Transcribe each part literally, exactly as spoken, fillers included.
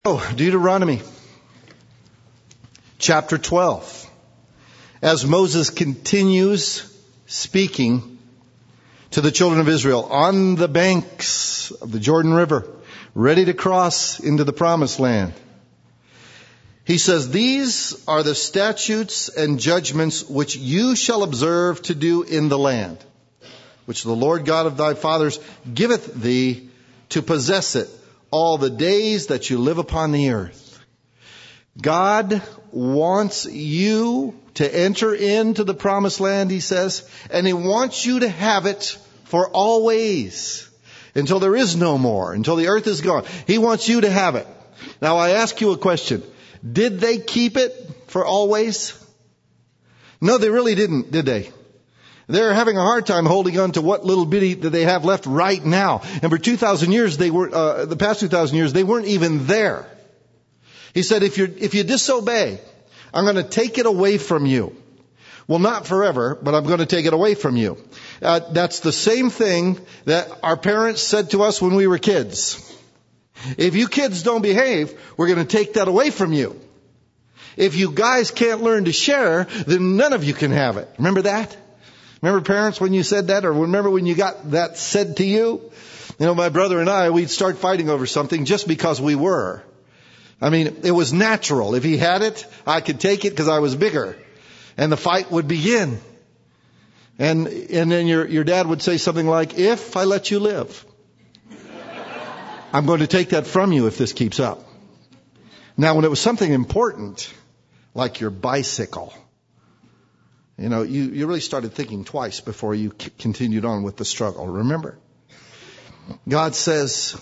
Oh, Deuteronomy chapter twelve. As Moses continues speaking to the children of Israel on the banks of the Jordan River, ready to cross into the promised land, he says, "These are the statutes and judgments which you shall observe to do in the land, which the Lord God of thy fathers giveth thee to possess it all the days that you live upon the earth." God wants you to enter into the promised land, he says, and he wants you to have it for always, until there is no more, until the earth is gone. He wants you to have it. Now I ask you a question. Did they keep it for always? No, they really didn't, did they? They're having a hard time holding on to what little bitty that they have left right now. And for two thousand years, they were, uh, the past two thousand years, they weren't even there. He said, if you if you disobey, I'm going to take it away from you. Well, not forever, but I'm going to take it away from you. Uh, that's the same thing that our parents said to us when we were kids. If you kids don't behave, we're going to take that away from you. If you guys can't learn to share, then none of you can have it. Remember that? Remember parents when you said that, or remember when you got that said to you? You know, my brother and I, we'd start fighting over something just because we were. I mean, it was natural. If he had it, I could take it because I was bigger. And the fight would begin. And and then your your dad would say something like, "If I let you live, I'm going to take that from you if this keeps up." Now, when it was something important, like your bicycle, you know, you, you really started thinking twice before you c- continued on with the struggle. Remember? God says,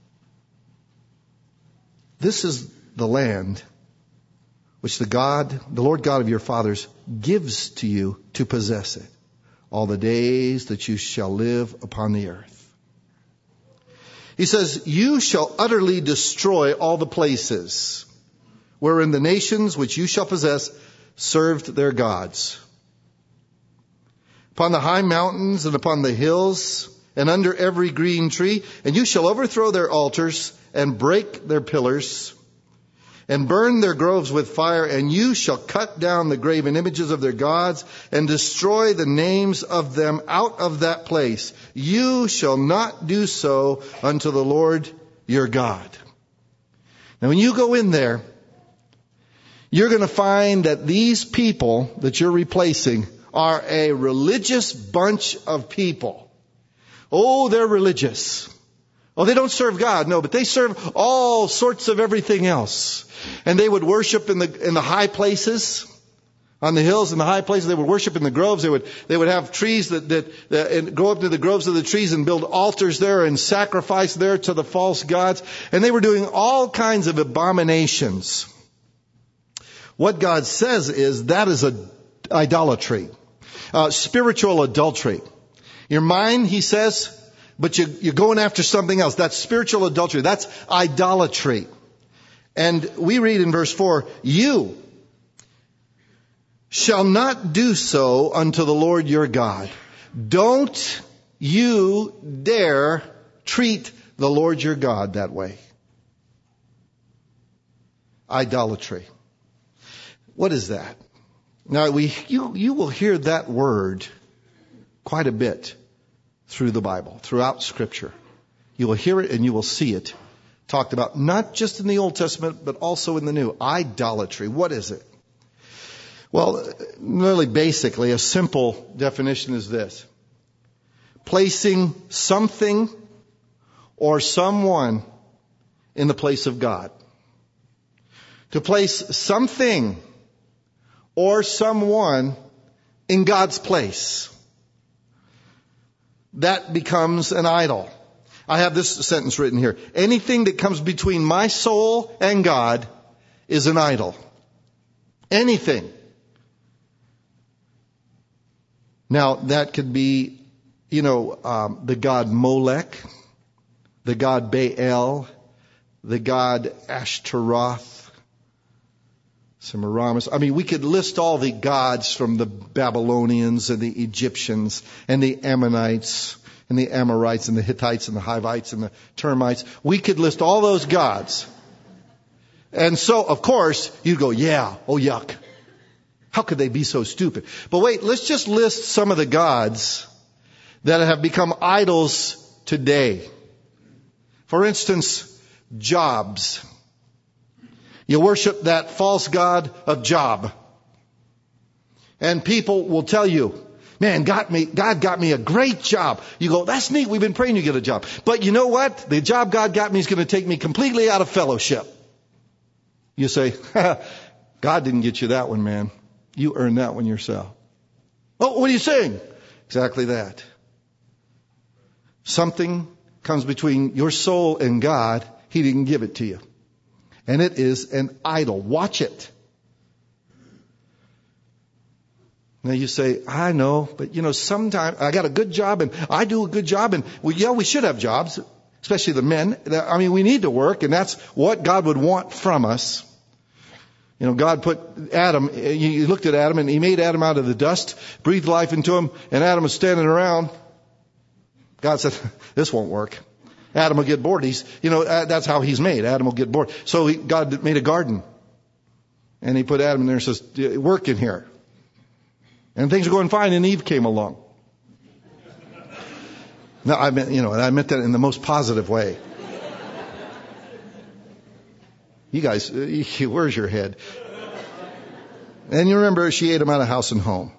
this is the land which the God, the Lord God of your fathers gives to you to possess it all the days that you shall live upon the earth. He says, you shall utterly destroy all the places wherein the nations which you shall possess served their gods. Upon the high mountains and upon the hills and under every green tree, and you shall overthrow their altars and break their pillars and burn their groves with fire, and you shall cut down the graven images of their gods and destroy the names of them out of that place. You shall not do so unto the Lord your God. Now when you go in there, you're going to find that these people that you're replacing are a religious bunch of people. Oh, they're religious. Oh, they don't serve God, no, but they serve all sorts of everything else. And they would worship in the in the high places, on the hills and the high places. They would worship in the groves. They would they would have trees that that, that and go up to the groves of the trees and build altars there and sacrifice there to the false gods. And they were doing all kinds of abominations. What God says is that is a idolatry. Uh, spiritual adultery. Your mind, he says, but you, you're going after something else. That's spiritual adultery. That's idolatry. And we read in verse four, you shall not do so unto the Lord your God. Don't you dare treat the Lord your God that way. Idolatry. What is that? Now, we you you will hear that word quite a bit through the Bible, throughout Scripture. You will hear it and you will see it talked about, not just in the Old Testament, but also in the New. Idolatry. What is it? Well, really basically, a simple definition is this. Placing something or someone in the place of God. To place something or someone in God's place. That becomes an idol. I have this sentence written here. Anything that comes between my soul and God is an idol. Anything. Now, that could be, you know, um, the god Molech, the god Baal, the god Ashtaroth, Semiramis. I mean, we could list all the gods from the Babylonians and the Egyptians and the Ammonites and the Amorites and the Hittites and the Hivites and the Termites. We could list all those gods. And so, of course, you go, yeah, oh yuck. How could they be so stupid? But wait, let's just list some of the gods that have become idols today. For instance, jobs. You worship that false god of job. And people will tell you, man, got me, God got me a great job. You go, that's neat. We've been praying you get a job. But you know what? The job God got me is going to take me completely out of fellowship. You say, God didn't get you that one, man. You earned that one yourself. Oh, what are you saying? Exactly that. Something comes between your soul and God. He didn't give it to you. And it is an idol. Watch it. Now you say, I know, but you know, sometimes I got a good job and I do a good job and well, yeah, we should have jobs, especially the men. I mean, we need to work and that's what God would want from us. You know, God put Adam, he looked at Adam and he made Adam out of the dust, breathed life into him, and Adam was standing around. God said, this won't work. Adam will get bored. He's, you know, that's how he's made. Adam will get bored. So he, God made a garden. And he put Adam in there and says, work in here. And things are going fine and Eve came along. No, I meant, you know, and I meant that in the most positive way. You guys, where's your head? And you remember she ate him out of house and home.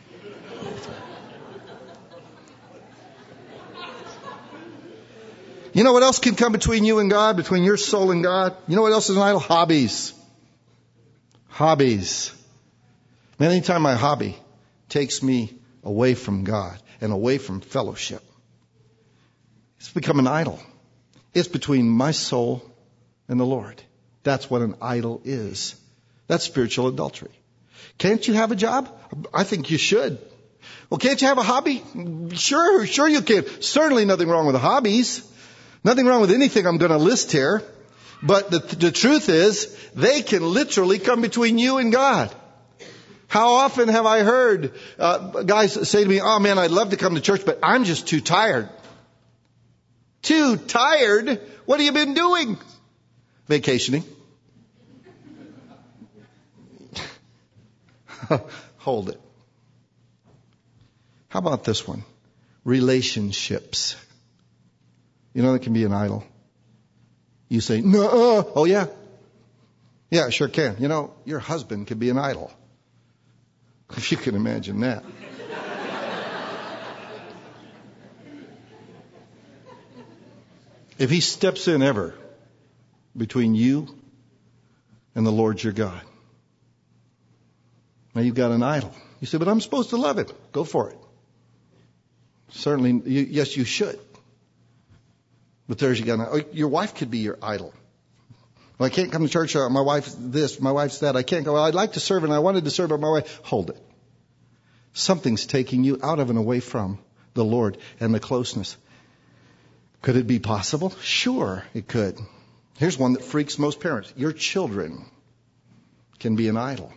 You know what else can come between you and God, between your soul and God? You know what else is an idol? Hobbies. Hobbies. Man, anytime my hobby takes me away from God and away from fellowship, it's become an idol. It's between my soul and the Lord. That's what an idol is. That's spiritual adultery. Can't you have a job? I think you should. Well, can't you have a hobby? Sure, sure you can. Certainly nothing wrong with the hobbies. Nothing wrong with anything I'm going to list here. But the, the truth is, they can literally come between you and God. How often have I heard uh, guys say to me, oh man, I'd love to come to church, but I'm just too tired. Too tired? What have you been doing? Vacationing. Hold it. How about this one? Relationships. You know that can be an idol. You say, no, oh yeah. Yeah, it sure can. You know, your husband can be an idol. If you can imagine that. If he steps in ever between you and the Lord your God, now you've got an idol. You say, but I'm supposed to love it. Go for it. Certainly, you, yes, you should. But there's you got your wife could be your idol. Well, I can't come to church. Uh, my wife's this, my wife's that. I can't go. Well, I'd like to serve and I wanted to serve, but my wife. Hold it. Something's taking you out of and away from the Lord and the closeness. Could it be possible? Sure, it could. Here's one that freaks most parents. Your children can be an idol.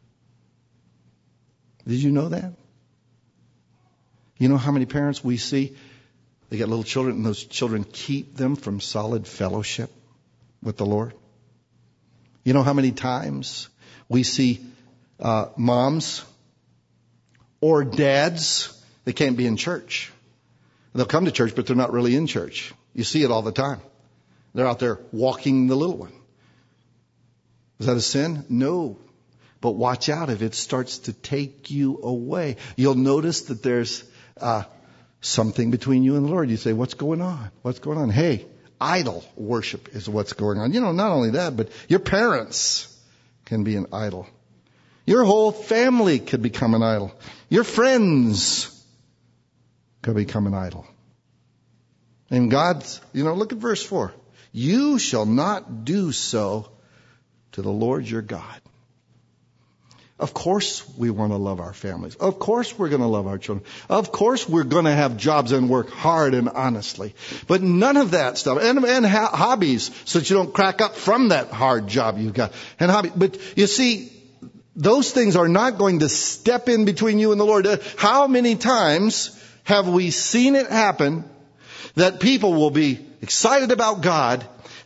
Did you know that? You know how many parents we see, they get little children and those children keep them from solid fellowship with the Lord? You know how many times we see uh, moms or dads, they can't be in church. They'll come to church, but they're not really in church. You see it all the time. They're out there walking the little one. Is that a sin? No. But watch out if it starts to take you away. You'll notice that there's uh, something between you and the Lord. You say, what's going on? What's going on? Hey, idol worship is what's going on. You know, not only that, but your parents can be an idol. Your whole family could become an idol. Your friends could become an idol. And God's, you know, look at verse four. You shall not do so to the Lord your God. Of course we want to love our families. Of course we're going to love our children. Of course we're going to have jobs and work hard and honestly. But none of that stuff. And, and ha- hobbies, so that you don't crack up from that hard job you've got. And hobby. But you see, those things are not going to step in between you and the Lord. How many times have we seen it happen that people will be excited about God,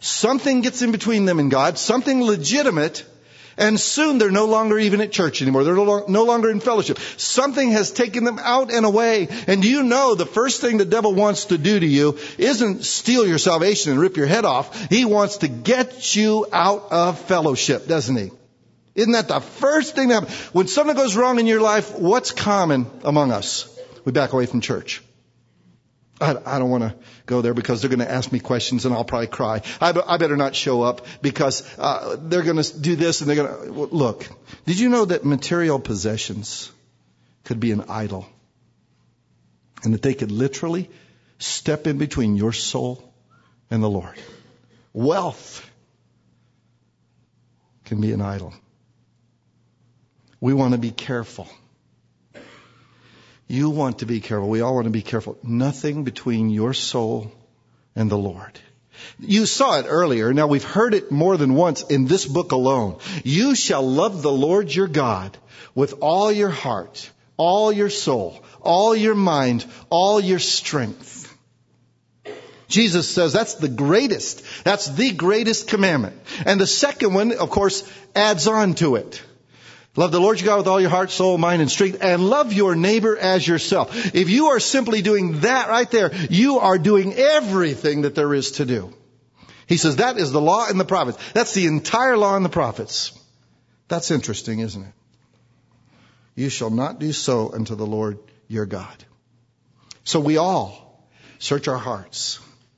Something gets in between them and God, something legitimate, and soon they're no longer even at church anymore. They're no, lo- no longer in fellowship. Something has taken them out and away. And do you know the first thing the devil wants to do to you isn't steal your salvation and rip your head off. He wants to get you out of fellowship, doesn't he? Isn't that the first thing that happens? When something goes wrong in your life, what's common among us? We back away from church. I, I don't want to go there because they're going to ask me questions and I'll probably cry. I, I better not show up because uh, they're going to do this and they're going to... Well, look, did you know that material possessions could be an idol? And that they could literally step in between your soul and the Lord. Wealth can be an idol. We want to be careful. You want to be careful. We all want to be careful. Nothing between your soul and the Lord. You saw it earlier. Now we've heard it more than once in this book alone. You shall love the Lord your God with all your heart, all your soul, all your mind, all your strength. Jesus says that's the greatest. That's the greatest commandment. And the second one, of course, adds on to it. Love the Lord your God with all your heart, soul, mind, and strength, and love your neighbor as yourself. If you are simply doing that right there, you are doing everything that there is to do. He says that is the law and the prophets. That's the entire law and the prophets. That's interesting, isn't it? You shall not do so unto the Lord your God. So we all search our hearts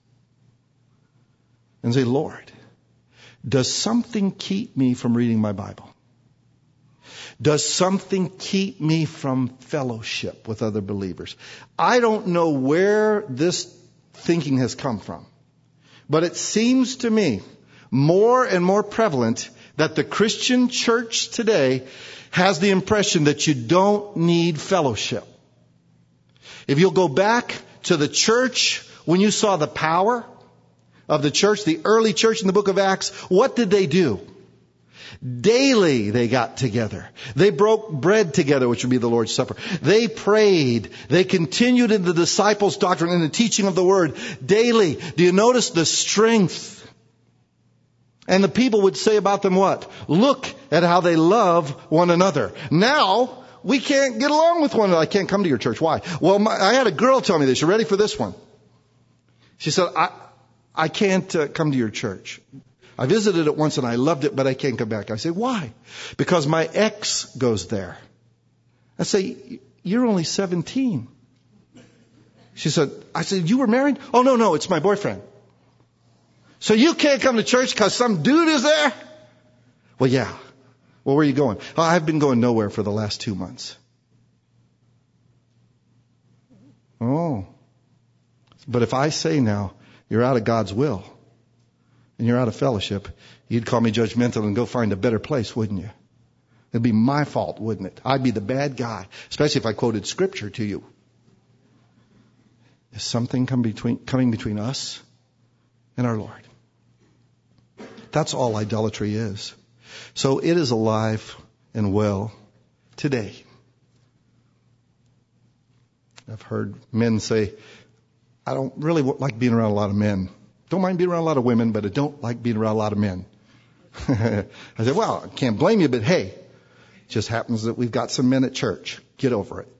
and say, Lord, does something keep me from reading my Bible? Does something keep me from fellowship with other believers? I don't know where this thinking has come from, but it seems to me more and more prevalent that the Christian church today has the impression that you don't need fellowship. If you'll go back to the church when you saw the power of the church, the early church in the book of Acts, what did they do? Daily they got together. They broke bread together, which would be the Lord's Supper. They prayed. They continued in the disciples' doctrine and the teaching of the Word daily. Do you notice the strength? And the people would say about them what? Look at how they love one another. Now, we can't get along with one another. I can't come to your church. Why? Well, my, I had a girl tell me this. You ready for this one? She said, I, I can't uh, come to your church. I visited it once and I loved it, but I can't come back. I say, why? Because my ex goes there. I say, you're only seventeen. She said, I said, you were married? Oh, no, no, it's my boyfriend. So you can't come to church because some dude is there? Well, yeah. Well, where are you going? Oh, I've been going nowhere for the last two months. Oh. But if I say now, you're out of God's will, and you're out of fellowship, you'd call me judgmental and go find a better place, wouldn't you? It'd be my fault, wouldn't it? I'd be the bad guy, especially if I quoted scripture to you. Is something come between, coming between us and our Lord? That's all idolatry is. So it is alive and well today. I've heard men say, I don't really like being around a lot of men. Don't mind being around a lot of women, but I don't like being around a lot of men. I said, well, I can't blame you, but hey, it just happens that we've got some men at church. Get over it.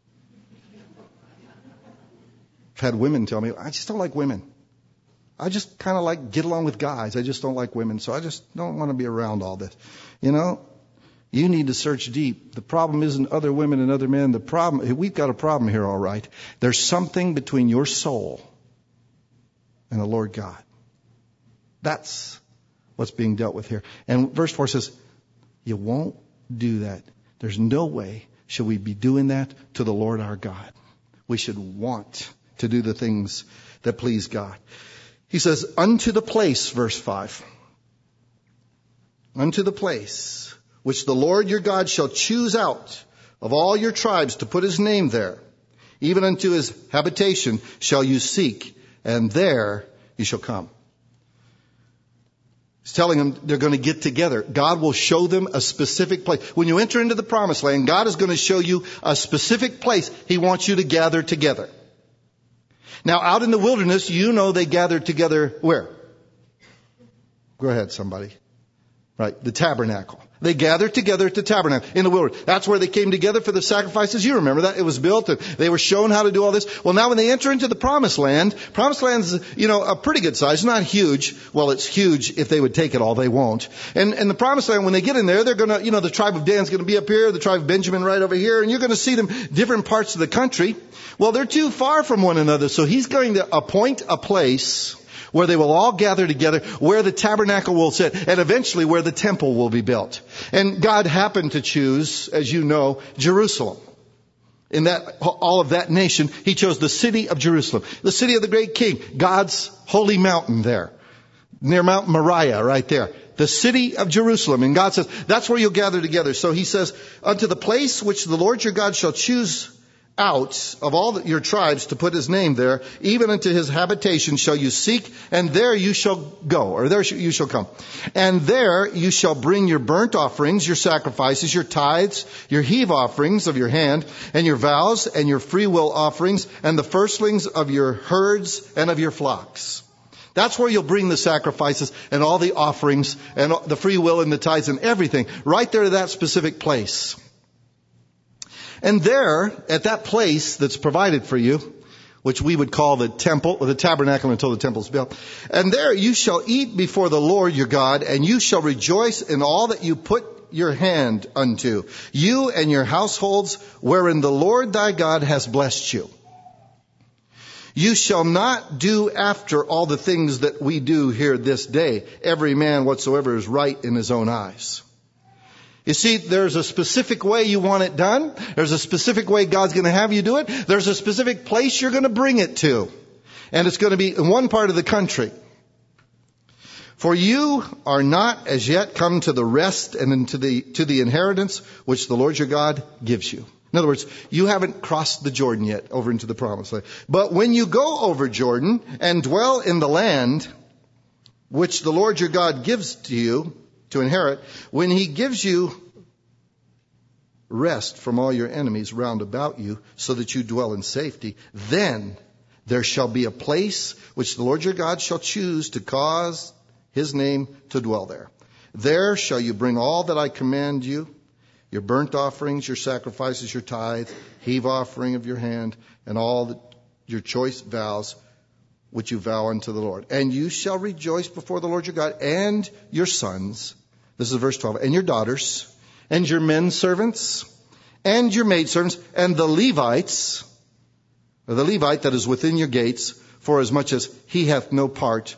I've had women tell me, I just don't like women. I just kind of like get along with guys. I just don't like women, so I just don't want to be around all this. You know, you need to search deep. The problem isn't other women and other men. The problem, we've got a problem here, all right. There's something between your soul and the Lord God. That's what's being dealt with here. And verse four says, you won't do that. There's no way should we be doing that to the Lord our God. We should want to do the things that please God. He says, unto the place, verse five. Unto the place which the Lord your God shall choose out of all your tribes to put his name there, even unto his habitation shall you seek, and there you shall come. He's telling them they're going to get together. God will show them a specific place. When you enter into the promised land, God is going to show you a specific place he wants you to gather together. Now, out in the wilderness, you know they gathered together where? Go ahead, somebody. Right, the tabernacle. They gathered together at the tabernacle in the wilderness. That's where they came together for the sacrifices. You remember that. It was built and they were shown how to do all this. Well, now when they enter into the promised land, promised land's, you know, a pretty good size, not huge. Well, it's huge if they would take it all. They won't. And, and the promised land, when they get in there, they're going to, you know, the tribe of Dan's going to be up here, the tribe of Benjamin right over here, and you're going to see them different parts of the country. Well, they're too far from one another, so he's going to appoint a place where they will all gather together, where the tabernacle will sit, and eventually where the temple will be built. And God happened to choose, as you know, Jerusalem. In that, all of that nation, He chose the city of Jerusalem, the city of the great king, God's holy mountain there, near Mount Moriah, right there. The city of Jerusalem. And God says, that's where you'll gather together. So He says, unto the place which the Lord your God shall choose out of all your tribes to put His name there, even unto His habitation shall you seek, and there you shall go, or there you shall come. And there you shall bring your burnt offerings, your sacrifices, your tithes, your heave offerings of your hand, and your vows, and your free will offerings, and the firstlings of your herds and of your flocks. That's where you'll bring the sacrifices and all the offerings and the free will and the tithes and everything, right there to that specific place. And there, at that place that's provided for you, which we would call the temple, or the tabernacle until the temple's built, and there you shall eat before the Lord your God, and you shall rejoice in all that you put your hand unto, you and your households, wherein the Lord thy God has blessed you. You shall not do after all the things that we do here this day, every man whatsoever is right in his own eyes. You see, there's a specific way you want it done. There's a specific way God's going to have you do it. There's a specific place you're going to bring it to. And it's going to be in one part of the country. For you are not as yet come to the rest and into the, to the inheritance which the Lord your God gives you. In other words, you haven't crossed the Jordan yet over into the promised land. But when you go over Jordan and dwell in the land which the Lord your God gives to you, to inherit, when He gives you rest from all your enemies round about you, so that you dwell in safety, then there shall be a place which the Lord your God shall choose to cause His name to dwell there. There shall you bring all that I command you, your burnt offerings, your sacrifices, your tithe, heave offering of your hand, and all the, your choice vows which you vow unto the Lord. And you shall rejoice before the Lord your God, and your sons, this is verse twelve, and your daughters, and your men servants, and your maidservants, and the Levites, or the Levite that is within your gates, for as much as he hath no part,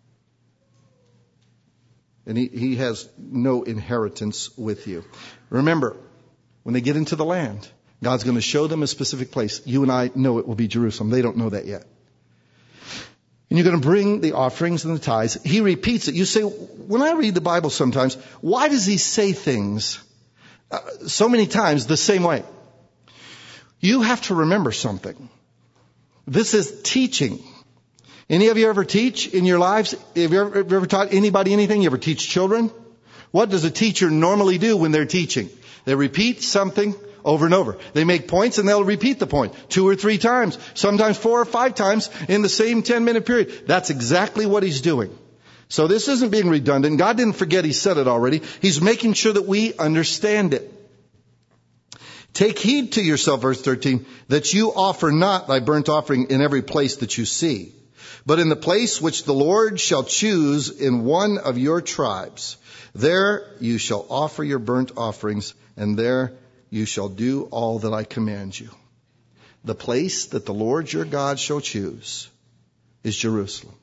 and he, he has no inheritance with you. Remember, when they get into the land, God's going to show them a specific place. You and I know it will be Jerusalem. They don't know that yet. And you're going to bring the offerings and the tithes. He repeats it. You say, when I read the Bible sometimes, why does He say things uh, so many times the same way? You have to remember something. This is teaching. Any of you ever teach in your lives? Have you ever, have you ever taught anybody anything? You ever teach children? What does a teacher normally do when they're teaching? They repeat something over and over. They make points and they'll repeat the point two or three times, sometimes four or five times in the same ten minute period. That's exactly what He's doing. So this isn't being redundant. God didn't forget He said it already. He's making sure that we understand it. Take heed to yourself, verse thirteen, that you offer not thy burnt offering in every place that you see, but in the place which the Lord shall choose in one of your tribes. There you shall offer your burnt offerings, and there you shall do all that I command you. The place that the Lord your God shall choose is Jerusalem.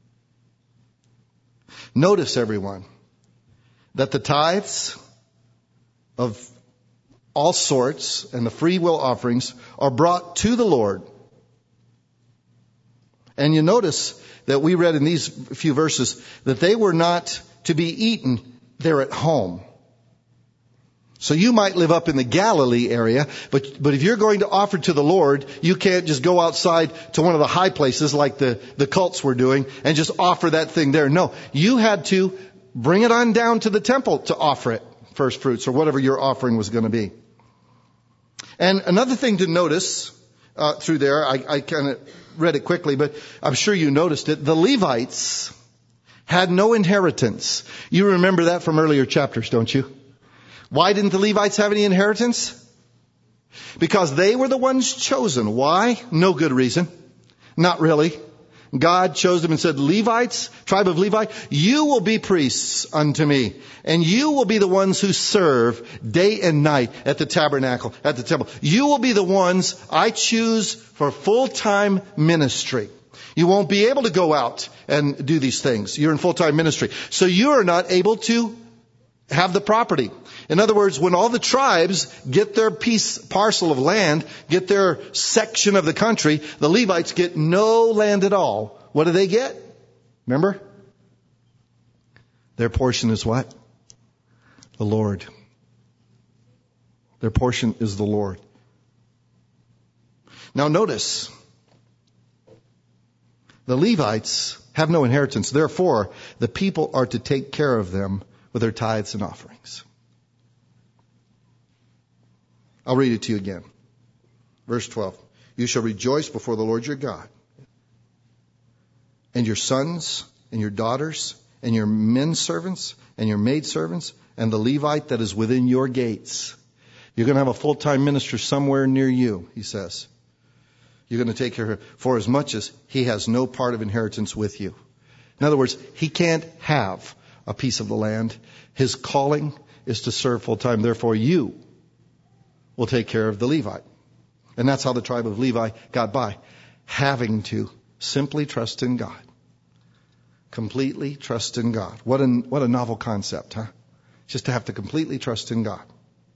Notice, everyone, that the tithes of all sorts and the free will offerings are brought to the Lord. And you notice that we read in these few verses that they were not to be eaten there at home. So you might live up in the Galilee area, but but if you're going to offer to the Lord, you can't just go outside to one of the high places like the, the cults were doing and just offer that thing there. No, you had to bring it on down to the temple to offer it, first fruits or whatever your offering was going to be. And another thing to notice uh, through there, I, I kind of read it quickly, but I'm sure you noticed it. The Levites had no inheritance. You remember that from earlier chapters, don't you? Why didn't the Levites have any inheritance? Because they were the ones chosen. Why? No good reason. Not really. God chose them and said, Levites, tribe of Levi, you will be priests unto me. And you will be the ones who serve day and night at the tabernacle, at the temple. You will be the ones I choose for full-time ministry. You won't be able to go out and do these things. You're in full-time ministry. So you are not able to have the property. In other words, when all the tribes get their piece, parcel of land, get their section of the country, the Levites get no land at all. What do they get? Remember? Their portion is what? The Lord. Their portion is the Lord. Now notice, the Levites have no inheritance. Therefore, the people are to take care of them with their tithes and offerings. I'll read it to you again. Verse twelve. You shall rejoice before the Lord your God. And your sons and your daughters and your men servants and your maid servants and the Levite that is within your gates. You're going to have a full-time minister somewhere near you, he says. You're going to take care of him for as much as he has no part of inheritance with you. In other words, he can't have a piece of the land. His calling is to serve full-time. Therefore, you will take care of the Levite. And that's how the tribe of Levi got by. Having to simply trust in God. Completely trust in God. What a, what a novel concept, huh? Just to have to completely trust in God.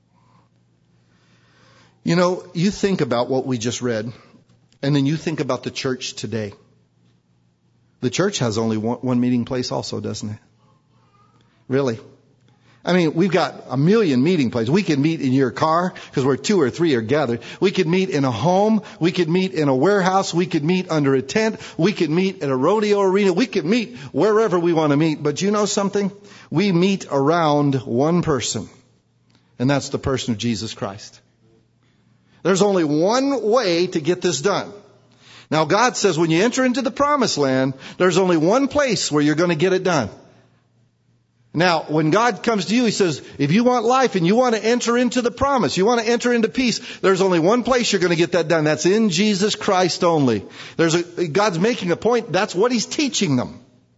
You know, you think about what we just read, and then you think about the church today. The church has only one, one meeting place also, doesn't it? Really? I mean, we've got a million meeting places. We can meet in your car because where two or three are gathered. We could meet in a home. We could meet in a warehouse. We could meet under a tent. We could meet at a rodeo arena. We could meet wherever we want to meet. But you know something? We meet around one person, and that's the person of Jesus Christ. There's only one way to get this done. Now, God says when you enter into the promised land, there's only one place where you're going to get it done. Now, when God comes to you, He says, if you want life and you want to enter into the promise, you want to enter into peace, there's only one place you're going to get that done. That's in Jesus Christ only. There's a, God's making a point. That's what He's teaching them.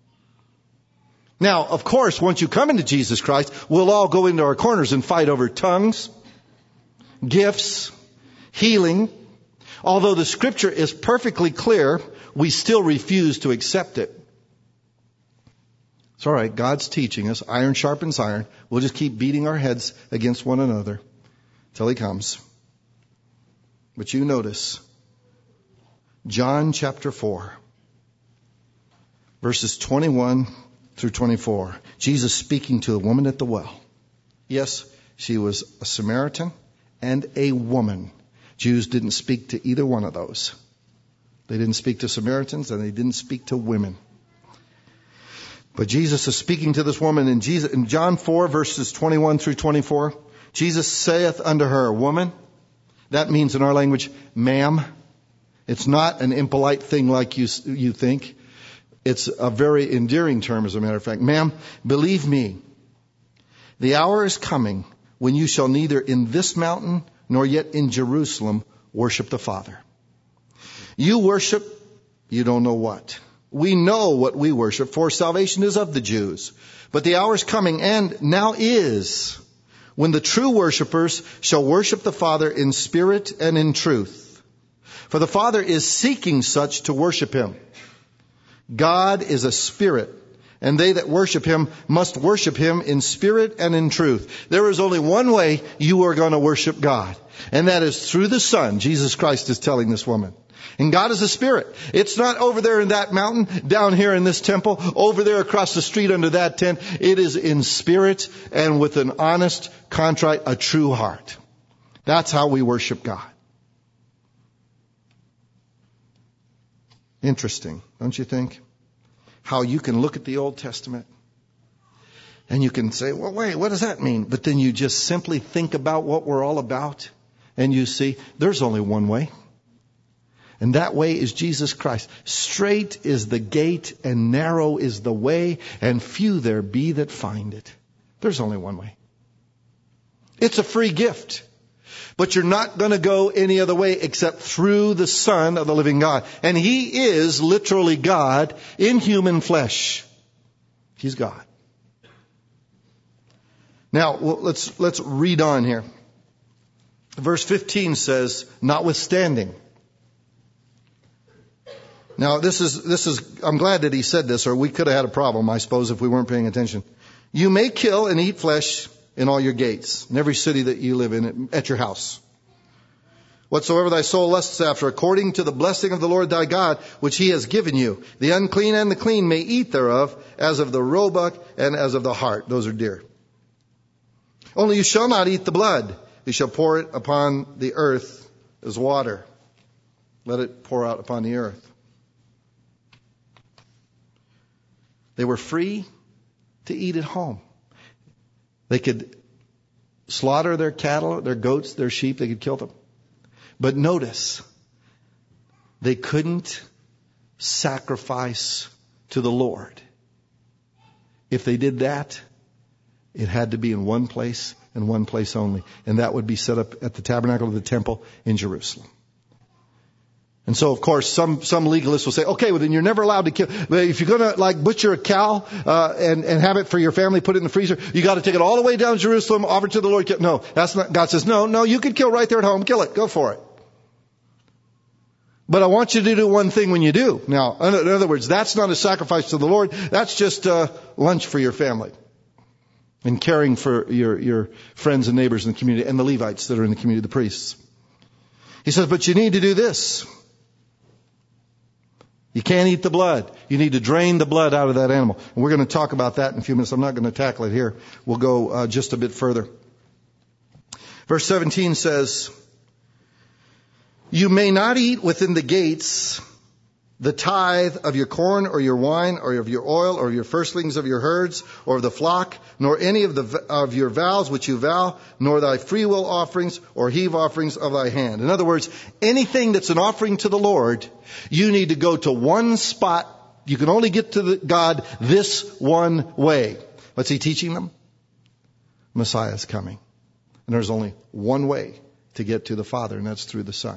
Now, of course, once you come into Jesus Christ, we'll all go into our corners and fight over tongues, gifts, healing. Although the Scripture is perfectly clear, we still refuse to accept it. It's all right. God's teaching us. Iron sharpens iron. We'll just keep beating our heads against one another till He comes. But you notice, John chapter four, verses twenty-one through twenty-four. Jesus speaking to a woman at the well. Yes, she was a Samaritan and a woman. Jews didn't speak to either one of those. They didn't speak to Samaritans and they didn't speak to women. But Jesus is speaking to this woman in Jesus, in John four, verses twenty-one through twenty-four. Jesus saith unto her, woman. That means in our language, ma'am. It's not an impolite thing like you, you think. It's a very endearing term, as a matter of fact. Ma'am, believe me, the hour is coming when you shall neither in this mountain nor yet in Jerusalem worship the Father. You worship, you don't know what. We know what we worship, for salvation is of the Jews. But the hour is coming, and now is, when the true worshipers shall worship the Father in spirit and in truth. For the Father is seeking such to worship Him. God is a spirit, and they that worship Him must worship Him in spirit and in truth. There is only one way you are going to worship God, and that is through the Son. Jesus Christ is telling this woman. And God is a spirit. It's not over there in that mountain, down here in this temple, over there across the street under that tent. It is in spirit and with an honest, contrite, a true heart. That's how we worship God. Interesting, don't you think? How you can look at the Old Testament and you can say, well, wait, what does that mean? But then you just simply think about what we're all about and you see there's only one way. And that way is Jesus Christ. Straight is the gate and narrow is the way, and few there be that find it. There's only one way. It's a free gift. But you're not going to go any other way except through the Son of the living God. And He is literally God in human flesh. He's God. Now, well, let's, let's read on here. Verse fifteen says, notwithstanding. Now, this is, this is, I'm glad that he said this, or we could have had a problem, I suppose, if we weren't paying attention. You may kill and eat flesh in all your gates, in every city that you live in, at your house. Whatsoever thy soul lusts after, according to the blessing of the Lord thy God, which He has given you. The unclean and the clean may eat thereof, as of the roebuck and as of the hart. Those are deer. Only you shall not eat the blood. You shall pour it upon the earth as water. Let it pour out upon the earth. They were free to eat at home. They could slaughter their cattle, their goats, their sheep. They could kill them. But notice, they couldn't sacrifice to the Lord. If they did that, it had to be in one place and one place only. And that would be set up at the tabernacle of the temple in Jerusalem. And so, of course, some, some legalists will say, okay, well then you're never allowed to kill. If you're going to like butcher a cow, uh, and, and have it for your family, put it in the freezer, you got to take it all the way down to Jerusalem, offer it to the Lord. No, that's not, God says, no, no, you can kill right there at home. Kill it. Go for it. But I want you to do one thing when you do. Now, in other words, that's not a sacrifice to the Lord. That's just, uh, lunch for your family. And caring for your, your friends and neighbors in the community and the Levites that are in the community, the priests. He says, but you need to do this. You can't eat the blood. You need to drain the blood out of that animal. And we're going to talk about that in a few minutes. I'm not going to tackle it here. We'll go uh, just a bit further. Verse seventeen says, you may not eat within the gates the tithe of your corn or your wine or of your oil or your firstlings of your herds or of the flock, nor any of the of your vows which you vow, nor thy freewill offerings or heave offerings of thy hand. In other words, anything that's an offering to the Lord, you need to go to one spot. You can only get to the God this one way. What's he teaching them? Messiah is coming. And there's only one way to get to the Father, and that's through the Son.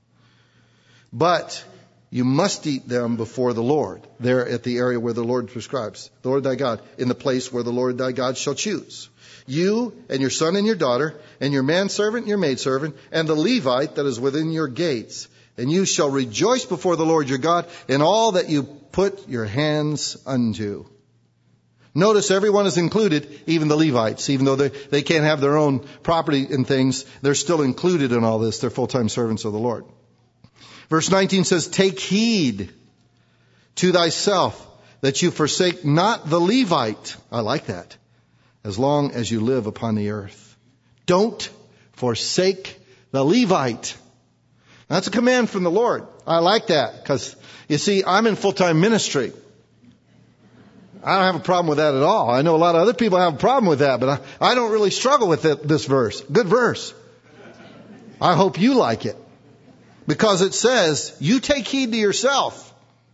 But you must eat them before the Lord, there at the area where the Lord prescribes, the Lord thy God, in the place where the Lord thy God shall choose. You and your son and your daughter, and your manservant and your maidservant, and the Levite that is within your gates. And you shall rejoice before the Lord your God in all that you put your hands unto. Notice everyone is included, even the Levites. Even though they, they can't have their own property and things, they're still included in all this. They're full-time servants of the Lord. Verse nineteen says, take heed to thyself that you forsake not the Levite. I like that. As long as you live upon the earth. Don't forsake the Levite. That's a command from the Lord. I like that because, you see, I'm in full-time ministry. I don't have a problem with that at all. I know a lot of other people have a problem with that, but I, I don't really struggle with it, this verse. Good verse. I hope you like it. Because it says, you take heed to yourself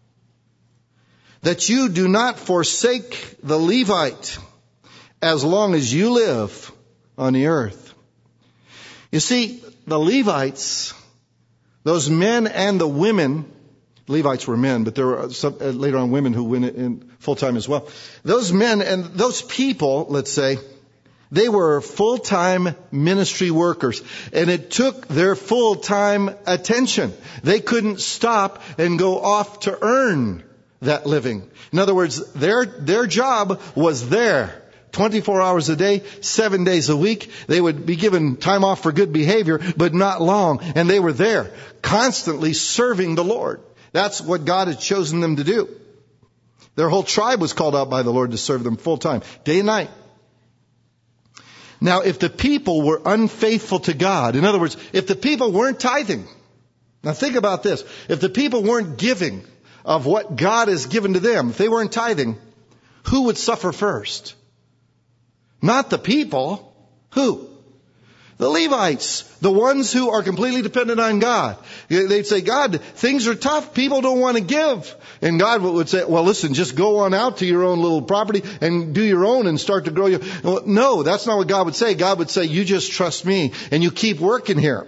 that you do not forsake the Levite as long as you live on the earth. You see, the Levites, those men and the women, Levites were men, but there were some, uh, later on women who went in full time as well. Those men and those people, let's say, they were full-time ministry workers, and it took their full-time attention. They couldn't stop and go off to earn that living. In other words, their, their job was there. twenty-four hours a day, seven days a week. They would be given time off for good behavior, but not long. And they were there, constantly serving the Lord. That's what God had chosen them to do. Their whole tribe was called out by the Lord to serve them full-time, day and night. Now, if the people were unfaithful to God, in other words, if the people weren't tithing, now think about this, if the people weren't giving of what God has given to them, if they weren't tithing, who would suffer first? Not the people. Who? The Levites, the ones who are completely dependent on God. They'd say, God, things are tough. People don't want to give. And God would say, well, listen, just go on out to your own little property and do your own and start to grow your... No, that's not what God would say. God would say, you just trust me and you keep working here.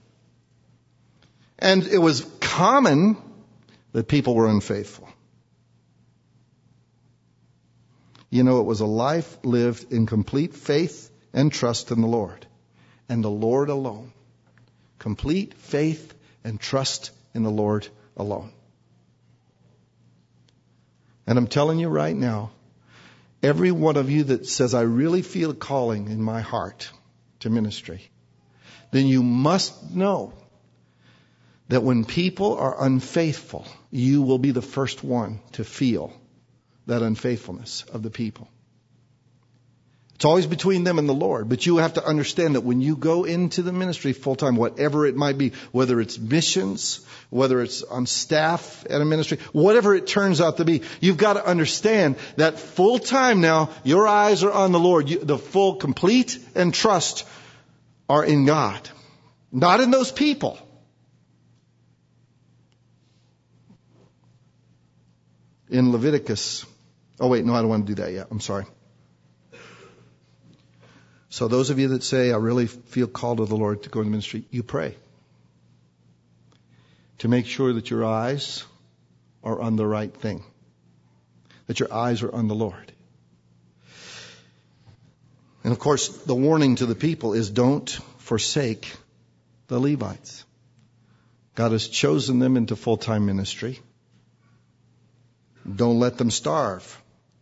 And it was common that people were unfaithful. You know, it was a life lived in complete faith and trust in the Lord. And the Lord alone. Complete faith and trust in the Lord alone. And I'm telling you right now, every one of you that says, I really feel a calling in my heart to ministry, then you must know that when people are unfaithful, you will be the first one to feel that unfaithfulness of the people. It's always between them and the Lord. But you have to understand that when you go into the ministry full time, whatever it might be, whether it's missions, whether it's on staff at a ministry, whatever it turns out to be, you've got to understand that full time now, your eyes are on the Lord. You, the full, complete and trust are in God, not in those people. In Leviticus, oh wait, no, I don't want to do that yet. I'm sorry. So those of you that say, I really feel called to the Lord to go into ministry, you pray. To make sure that your eyes are on the right thing. That your eyes are on the Lord. And of course, the warning to the people is don't forsake the Levites. God has chosen them into full-time ministry. Don't let them starve.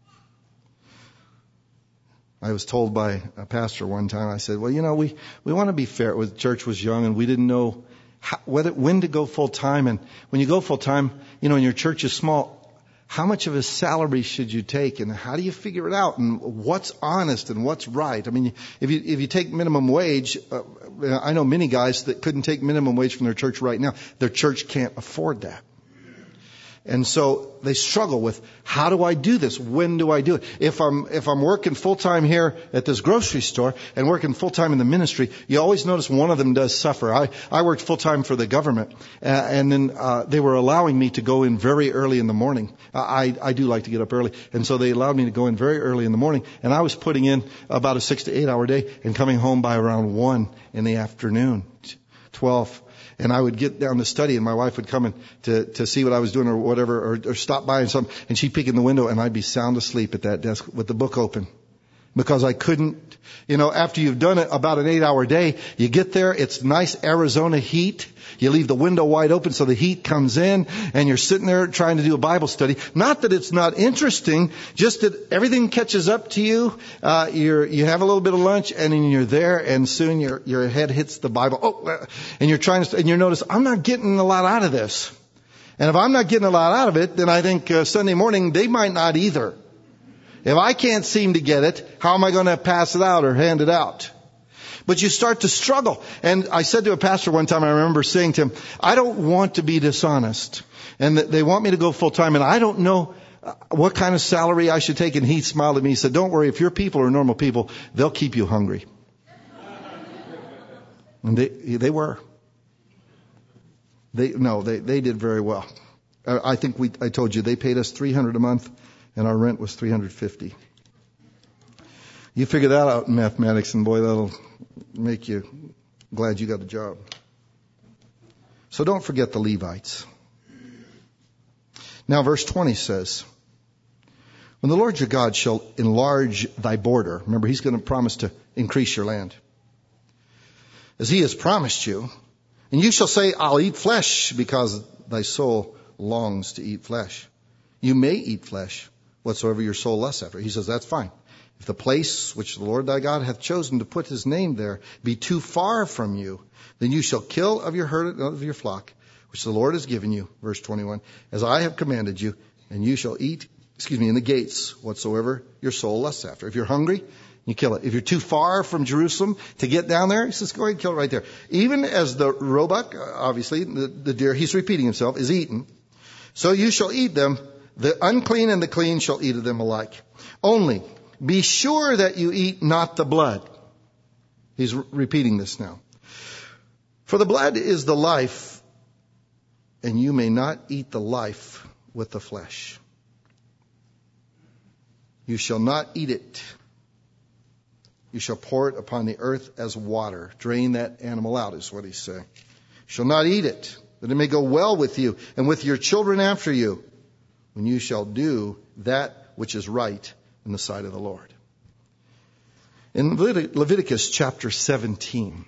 I was told by a pastor one time, I said, well, you know, we, we want to be fair. The church was young and we didn't know how, whether, when to go full time. And when you go full time, you know, and your church is small, how much of a salary should you take? And how do you figure it out? And what's honest and what's right? I mean, if you, if you take minimum wage, uh, I know many guys that couldn't take minimum wage from their church right now. Their church can't afford that. And so they struggle with, how do I do this? When do I do it? If I'm, if I'm working full time here at this grocery store and working full time in the ministry, you always notice one of them does suffer. I, I worked full time for the government, uh, and then, uh, they were allowing me to go in very early in the morning. I, I do like to get up early. And so they allowed me to go in very early in the morning. And I was putting in about a six to eight hour day and coming home by around one in the afternoon, twelve. And I would get down to study, and my wife would come in to, to see what I was doing or whatever, or, or stop by and something, and she'd peek in the window, and I'd be sound asleep at that desk with the book open. Because I couldn't, you know, after you've done it about an eight hour day, you get there, it's nice Arizona heat. You leave the window wide open so the heat comes in, and you're sitting there trying to do a Bible study. Not that it's not interesting, just that everything catches up to you. Uh, you're, you have a little bit of lunch, and then you're there, and soon your, your head hits the Bible. Oh, and you're trying to, and you notice, I'm not getting a lot out of this. And if I'm not getting a lot out of it, then I think uh, Sunday morning, they might not either. If I can't seem to get it, how am I going to pass it out or hand it out? But you start to struggle. And I said to a pastor one time, I remember saying to him, I don't want to be dishonest. And they want me to go full time, and I don't know what kind of salary I should take. And he smiled at me. He said, don't worry, if your people are normal people, they'll keep you hungry. And they, they were. They, no, they, they did very well. I think we, I told you, they paid us three hundred dollars a month. And our rent was three hundred fifty dollars. You figure that out in mathematics, and boy, that'll make you glad you got the job. So don't forget the Levites. Now verse twenty says, when the Lord your God shall enlarge thy border, remember he's going to promise to increase your land, as he has promised you, and you shall say, I'll eat flesh, because thy soul longs to eat flesh. You may eat flesh, whatsoever your soul lusts after. He says, that's fine. If the place which the Lord thy God hath chosen to put his name there be too far from you, then you shall kill of your herd of your flock, which the Lord has given you, verse twenty-one, as I have commanded you, and you shall eat, excuse me, in the gates, whatsoever your soul lusts after. If you're hungry, you kill it. If you're too far from Jerusalem to get down there, he says, go ahead and kill it right there. Even as the roebuck, obviously, the, the deer, he's repeating himself, is eaten, so you shall eat them. The unclean and the clean shall eat of them alike. Only be sure that you eat not the blood. He's re- repeating this now. For the blood is the life, and you may not eat the life with the flesh. You shall not eat it. You shall pour it upon the earth as water. Drain that animal out is what he's saying. You shall not eat it, that it may go well with you and with your children after you, when you shall do that which is right in the sight of the Lord. In Leviticus chapter seventeen,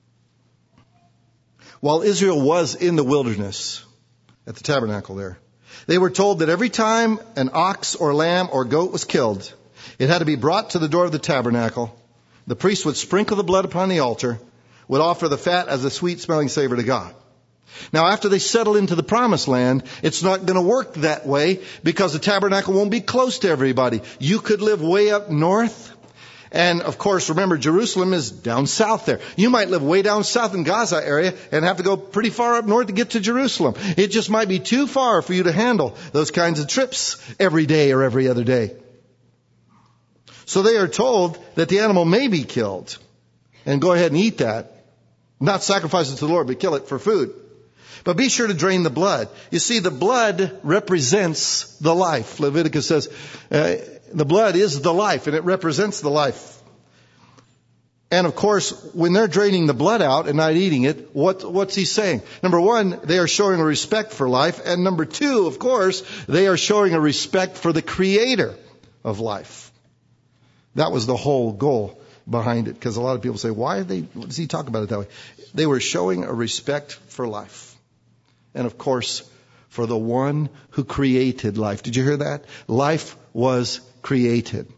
while Israel was in the wilderness at the tabernacle there, they were told that every time an ox or lamb or goat was killed, it had to be brought to the door of the tabernacle. The priest would sprinkle the blood upon the altar, would offer the fat as a sweet-smelling savor to God. Now, after they settle into the promised land, it's not going to work that way because the tabernacle won't be close to everybody. You could live way up north. And, of course, remember, Jerusalem is down south there. You might live way down south in Gaza area and have to go pretty far up north to get to Jerusalem. It just might be too far for you to handle those kinds of trips every day or every other day. So they are told that the animal may be killed. And go ahead and eat that. Not sacrifice it to the Lord, but kill it for food. But be sure to drain the blood. You see, the blood represents the life. Leviticus says uh, the blood is the life, and it represents the life. And of course, when they're draining the blood out and not eating it, what, what's he saying? Number one, they are showing a respect for life. And number two, of course, they are showing a respect for the creator of life. That was the whole goal behind it. Because a lot of people say, why are they, what does he talk about it that way? They were showing a respect for life. And of course, for the one who created life. Did you hear that? Life was created.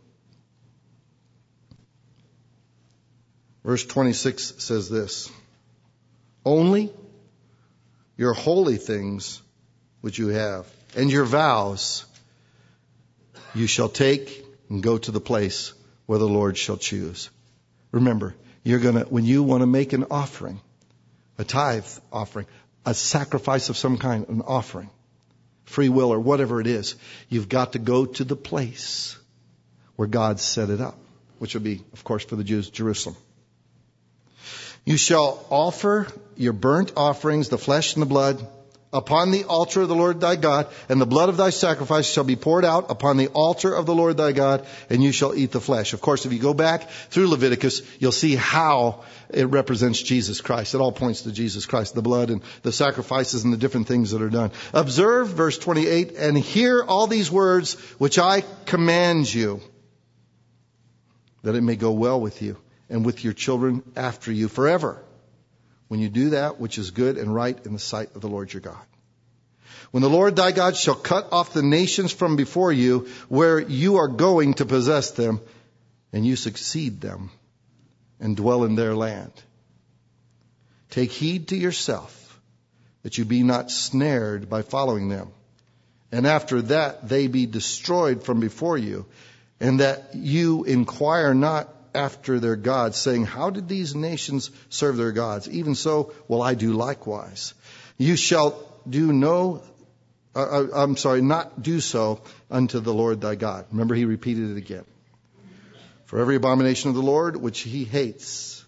Verse twenty-six says this. Only your holy things which you have and your vows you shall take and go to the place where the Lord shall choose. Remember, you're gonna, when you want to make an offering, a tithe offering, a sacrifice of some kind, an offering, free will or whatever it is, you've got to go to the place where God set it up, which would be, of course, for the Jews, Jerusalem. You shall offer your burnt offerings, the flesh and the blood, upon the altar of the Lord thy God, and the blood of thy sacrifice shall be poured out upon the altar of the Lord thy God, and you shall eat the flesh. Of course, if you go back through Leviticus, you'll see how it represents Jesus Christ. It all points to Jesus Christ, the blood and the sacrifices and the different things that are done. Observe verse twenty-eight, and hear all these words which I command you, that it may go well with you and with your children after you forever, when you do that which is good and right in the sight of the Lord your God. When the Lord thy God shall cut off the nations from before you, where you are going to possess them, and you succeed them, and dwell in their land. Take heed to yourself, that you be not snared by following them, and after that they be destroyed from before you, and that you inquire not after their gods, saying, how did these nations serve their gods? Even so will I do likewise. You shall do no, uh, I'm sorry, not do so unto the Lord thy God. Remember, he repeated it again. For every abomination of the Lord which he hates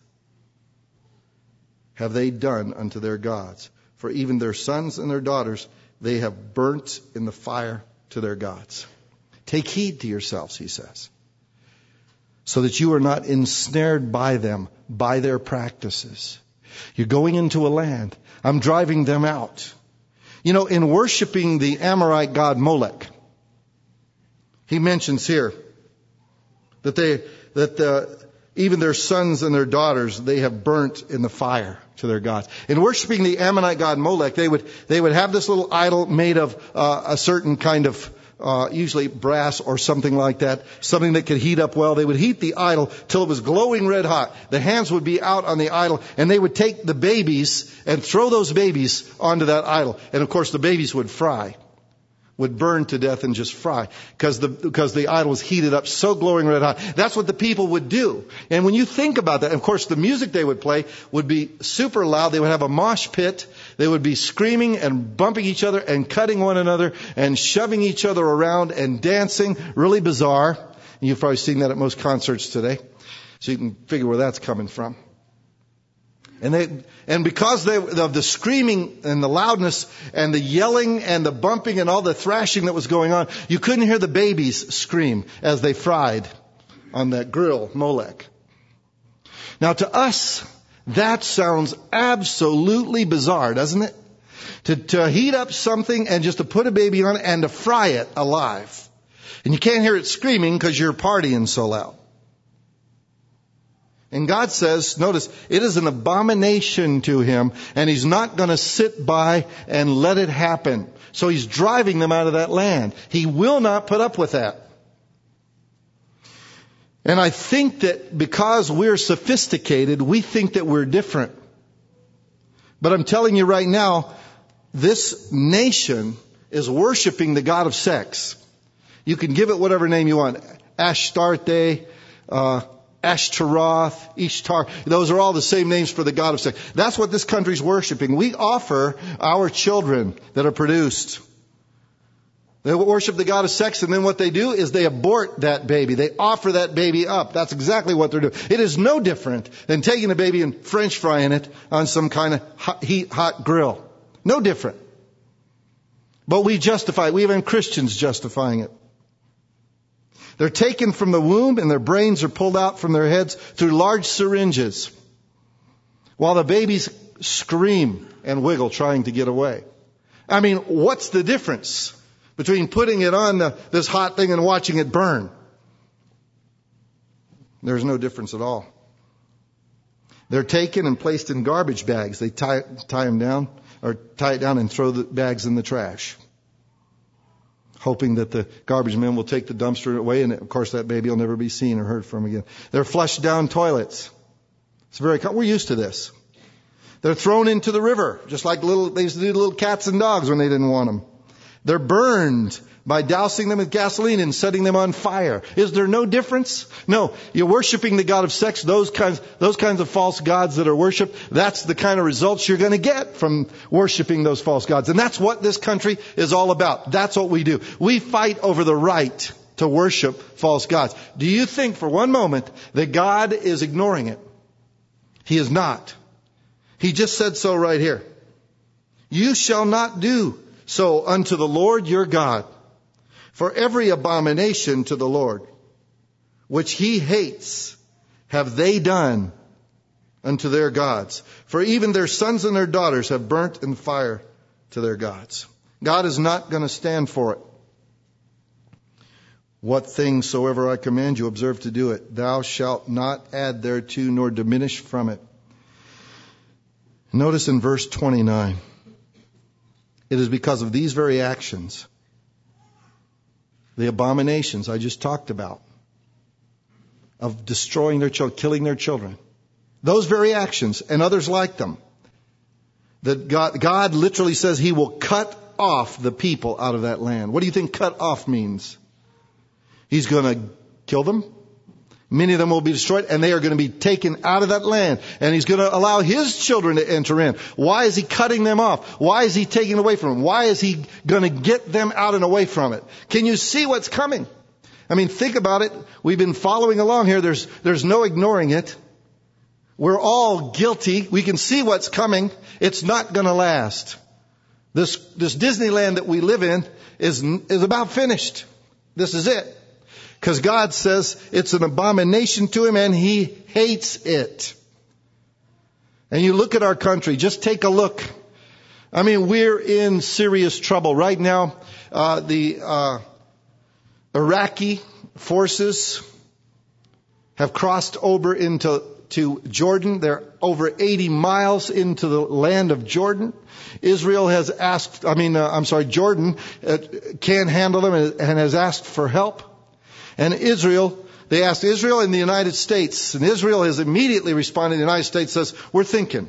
have they done unto their gods. For even their sons and their daughters they have burnt in the fire to their gods. Take heed to yourselves, he says, so that you are not ensnared by them, by their practices. You're going into a land. I'm driving them out. You know, in worshiping the Amorite god Molech, he mentions here that they, that the, even their sons and their daughters, they have burnt in the fire to their gods. In worshiping the Ammonite god Molech, they would, they would have this little idol made of uh, a certain kind of Uh, usually brass or something like that, something that could heat up well. They would heat the idol till it was glowing red hot. The hands would be out on the idol, and they would take the babies and throw those babies onto that idol. And of course, the babies would fry, would burn to death and just fry, because the because the idol was heated up so glowing red hot. That's what the people would do. And when you think about that, of course, the music they would play would be super loud. They would have a mosh pit. They would be screaming and bumping each other and cutting one another and shoving each other around and dancing. Really bizarre. You've probably seen that at most concerts today, so you can figure where that's coming from. And they, and because they, of the screaming and the loudness and the yelling and the bumping and all the thrashing that was going on, you couldn't hear the babies scream as they fried on that grill, Molech. Now to us, that sounds absolutely bizarre, doesn't it? To, to heat up something and just to put a baby on it and to fry it alive. And you can't hear it screaming because you're partying so loud. And God says, notice, it is an abomination to him, and he's not going to sit by and let it happen. So he's driving them out of that land. He will not put up with that. And I think that because we're sophisticated, we think that we're different. But I'm telling you right now, this nation is worshiping the god of sex. You can give it whatever name you want. Ashtarte, uh, Ashtaroth, Ishtar. Those are all the same names for the god of sex. That's what this country's worshiping. We offer our children that are produced. They worship the god of sex, and then what they do is they abort that baby. They offer that baby up. That's exactly what they're doing. It is no different than taking a baby and French frying it on some kind of hot, heat, hot grill. No different. But we justify it. We even Christians justifying it. They're taken from the womb and their brains are pulled out from their heads through large syringes while the babies scream and wiggle trying to get away. I mean, what's the difference between putting it on the, this hot thing and watching it burn? There's no difference at all. They're taken and placed in garbage bags. They tie, tie them down or tie it down and throw the bags in the trash, hoping that the garbage men will take the dumpster away, and of course that baby will never be seen or heard from again. They're flushed down toilets. It's very, we're used to this. They're thrown into the river, just like little, they used to do to little cats and dogs when they didn't want them. They're burned by dousing them with gasoline and setting them on fire. Is there no difference? No. You're worshiping the god of sex, those kinds, those kinds of false gods that are worshipped. That's the kind of results you're going to get from worshiping those false gods. And that's what this country is all about. That's what we do. We fight over the right to worship false gods. Do you think for one moment that God is ignoring it? He is not. He just said so right here. You shall not do so unto the Lord your God. For every abomination to the Lord, which he hates, have they done unto their gods. For even their sons and their daughters have burnt in fire to their gods. God is not going to stand for it. What things soever I command you, observe to do it. Thou shalt not add thereto, nor diminish from it. Notice in verse twenty-nine, it is because of these very actions, the abominations I just talked about, of destroying their children, killing their children, those very actions and others like them, that God, God literally says he will cut off the people out of that land. What do you think cut off means? He's going to kill them. Many of them will be destroyed, and they are going to be taken out of that land. And he's going to allow his children to enter in. Why is he cutting them off? Why is he taking away from them? Why is he going to get them out and away from it? Can you see what's coming? I mean, think about it. We've been following along here. There's, there's no ignoring it. We're all guilty. We can see what's coming. It's not going to last. This, this Disneyland that we live in is, is about finished. This is it. Because God says it's an abomination to him and he hates it. And you look at our country, just take a look. I mean, we're in serious trouble. Right now, uh, the uh, Iraqi forces have crossed over into to Jordan. They're over eighty miles into the land of Jordan. Israel has asked, I mean, uh, I'm sorry, Jordan uh, can't handle them and, and has asked for help. And Israel, they asked Israel and the United States, and Israel has immediately responded. The United States says, we're thinking.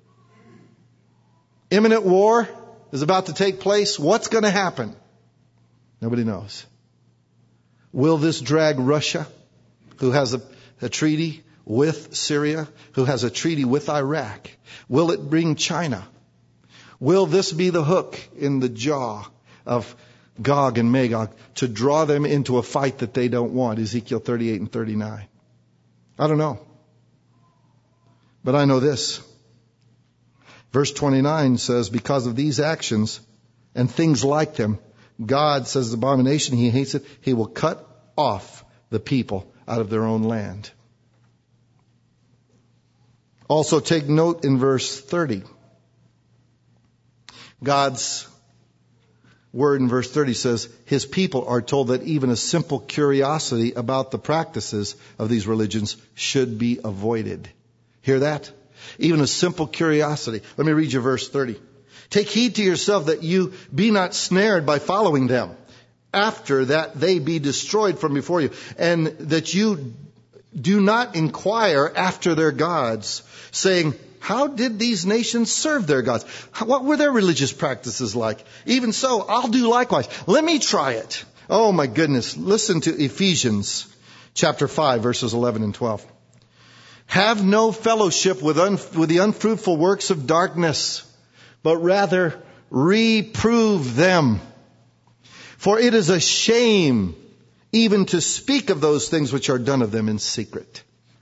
Imminent war is about to take place. What's going to happen? Nobody knows. Will this drag Russia, who has a, a treaty with Syria, who has a treaty with Iraq? Will it bring China? Will this be the hook in the jaw of Gog and Magog to draw them into a fight that they don't want? Ezekiel thirty-eight and thirty-nine. I don't know. But I know this. Verse twenty-nine says, because of these actions and things like them, God says the abomination, he hates it, he will cut off the people out of their own land. Also take note in verse thirty. God's word in verse thirty says, his people are told that even a simple curiosity about the practices of these religions should be avoided. Hear that? Even a simple curiosity. Let me read you verse thirty. Take heed to yourself that you be not snared by following them, after that they be destroyed from before you, and that you do not inquire after their gods, saying, how did these nations serve their gods? What were their religious practices like? Even so, I'll do likewise. Let me try it. Oh my goodness. Listen to Ephesians chapter five, verses eleven and twelve. Have no fellowship with, un- with the unfruitful works of darkness, but rather reprove them. For it is a shame even to speak of those things which are done of them in secret.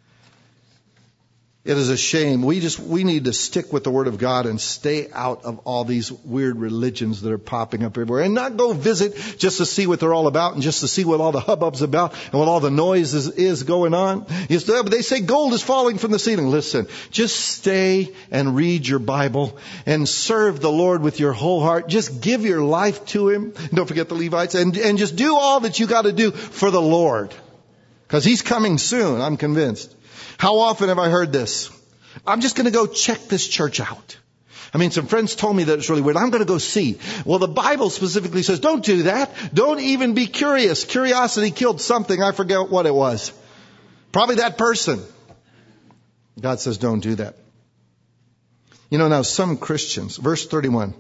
It is a shame. We just, we need to stick with the Word of God and stay out of all these weird religions that are popping up everywhere. And not go visit just to see what they're all about and just to see what all the hubbub's about and what all the noise is, is going on. You say, but they say gold is falling from the ceiling. Listen, just stay and read your Bible and serve the Lord with your whole heart. Just give your life to Him. Don't forget the Levites. And, and just do all that you got to do for the Lord. Because He's coming soon, I'm convinced. How often have I heard this? I'm just going to go check this church out. I mean, some friends told me that it's really weird. I'm going to go see. Well, the Bible specifically says, don't do that. Don't even be curious. Curiosity killed something. I forget what it was. Probably that person. God says, don't do that. You know, now some Christians, verse thirty-one.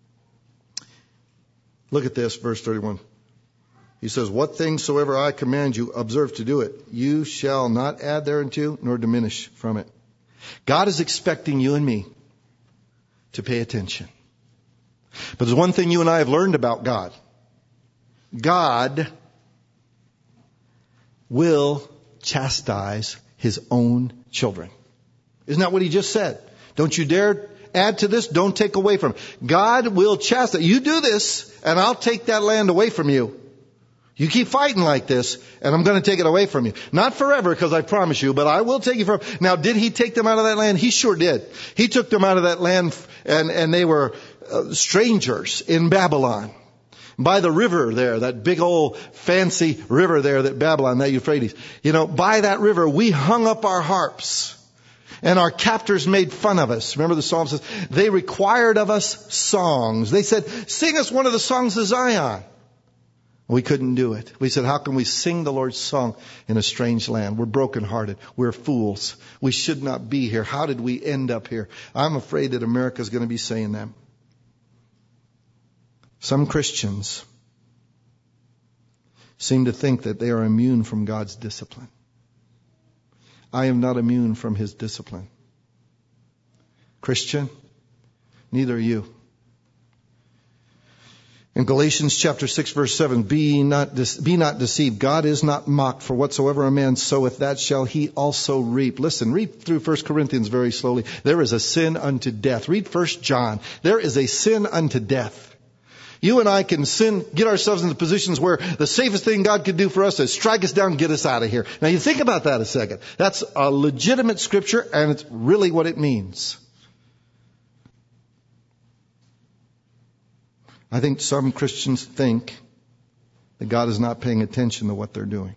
Look at this, verse thirty-one. He says, what things soever I command you, observe to do it. You shall not add thereunto, nor diminish from it. God is expecting you and me to pay attention. But there's one thing you and I have learned about God. God will chastise His own children. Isn't that what He just said? Don't you dare add to this. Don't take away from it. God will chastise. You do this, and I'll take that land away from you. You keep fighting like this, and I'm going to take it away from you. Not forever, because I promise you, but I will take you forever. Now, did He take them out of that land? He sure did. He took them out of that land, and, and they were uh, strangers in Babylon. By the river there, that big old fancy river there, that Babylon, that Euphrates. You know, by that river, we hung up our harps. And our captors made fun of us. Remember the psalm says, they required of us songs. They said, sing us one of the songs of Zion. We couldn't do it. We said, how can we sing the Lord's song in a strange land? We're brokenhearted. We're fools. We should not be here. How did we end up here? I'm afraid that America's going to be saying that. Some Christians seem to think that they are immune from God's discipline. I am not immune from His discipline. Christian, neither are you. In Galatians chapter six, verse seven, be not, be not deceived. God is not mocked, for whatsoever a man soweth, that shall he also reap. Listen, read through First Corinthians very slowly. There is a sin unto death. Read First John. There is a sin unto death. You and I can sin, get ourselves into positions where the safest thing God could do for us is strike us down and get us out of here. Now you think about that a second. That's a legitimate scripture, and it's really what it means. I think some Christians think that God is not paying attention to what they're doing.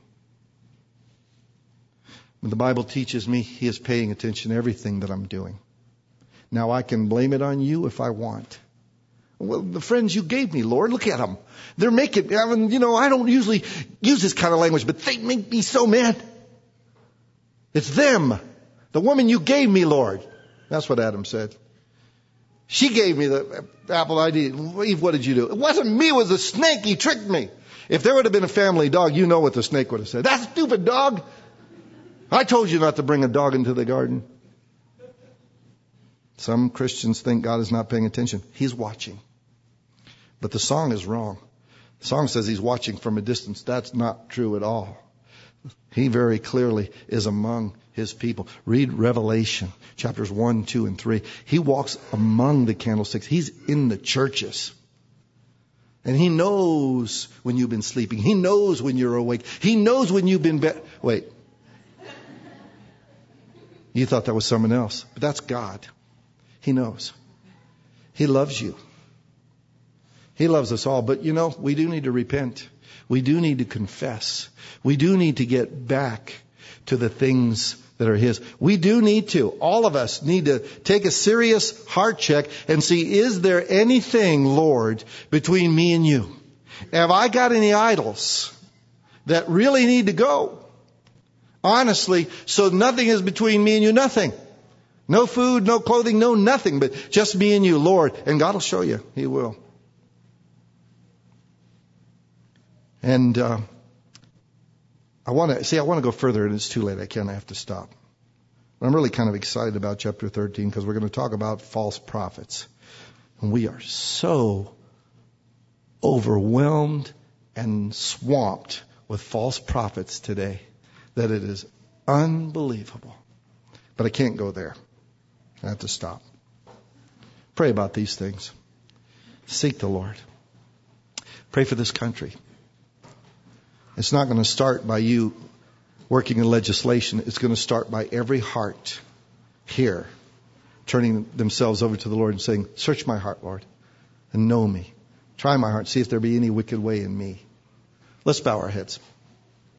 But the Bible teaches me He is paying attention to everything that I'm doing. Now I can blame it on you if I want. Well, the friends you gave me, Lord, look at them. They're making, I mean, you know, I don't usually use this kind of language, but they make me so mad. It's them. The woman you gave me, Lord. That's what Adam said. She gave me the apple I did. Eve, what did you do? It wasn't me, it was the snake. He tricked me. If there would have been a family dog, you know what the snake would have said. That stupid dog. I told you not to bring a dog into the garden. Some Christians think God is not paying attention. He's watching. But the song is wrong. The song says He's watching from a distance. That's not true at all. He very clearly is among His His people. Read Revelation, chapters one, two, and three. He walks among the candlesticks. He's in the churches. And He knows when you've been sleeping. He knows when you're awake. He knows when you've been... Be- Wait. You thought that was someone else. But that's God. He knows. He loves you. He loves us all. But you know, we do need to repent. We do need to confess. We do need to get back to the things that are His. We do need to. All of us need to take a serious heart check and see, is there anything, Lord, between me and you? Have I got any idols that really need to go? Honestly, so nothing is between me and you, nothing. No food, no clothing, no nothing, but just me and you, Lord. And God will show you. He will. And uh, I want to see. I want to go further, and it's too late. I can't. I have to stop. But I'm really kind of excited about chapter thirteen because we're going to talk about false prophets, and we are so overwhelmed and swamped with false prophets today that it is unbelievable. But I can't go there. I have to stop. Pray about these things. Seek the Lord. Pray for this country. It's not going to start by you working in legislation. It's going to start by every heart here turning themselves over to the Lord and saying, search my heart, Lord, and know me. Try my heart. See if there be any wicked way in me. Let's bow our heads.